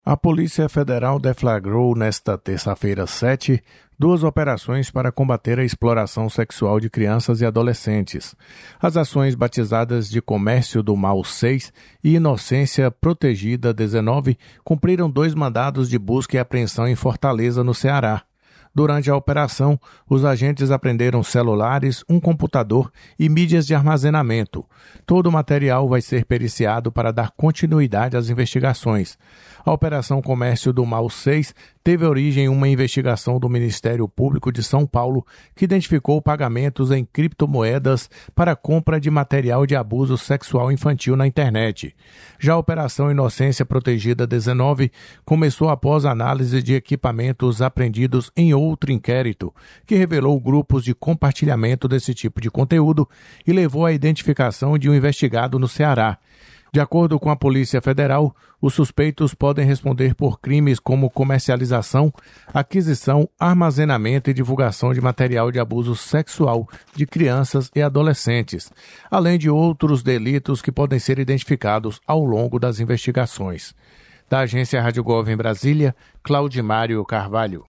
A Polícia Federal deflagrou nesta terça-feira 7 duas operações para combater a exploração sexual de crianças e adolescentes. As ações batizadas de Comércio do Mal 6 e Inocência Protegida 19 cumpriram 2 mandados de busca e apreensão em Fortaleza, no Ceará. Durante a operação, os agentes apreenderam celulares, um computador e mídias de armazenamento. Todo o material vai ser periciado para dar continuidade às investigações. A Operação Comércio do Mal 6 teve origem em uma investigação do Ministério Público de São Paulo que identificou pagamentos em criptomoedas para compra de material de abuso sexual infantil na internet. Já a Operação Inocência Protegida 19 começou após análise de equipamentos apreendidos em outro inquérito, que revelou grupos de compartilhamento desse tipo de conteúdo e levou à identificação de um investigado no Ceará. De acordo com a Polícia Federal, os suspeitos podem responder por crimes como comercialização, aquisição, armazenamento e divulgação de material de abuso sexual de crianças e adolescentes, além de outros delitos que podem ser identificados ao longo das investigações. Da Agência Rádio Gov em Brasília, Claudimário Carvalho.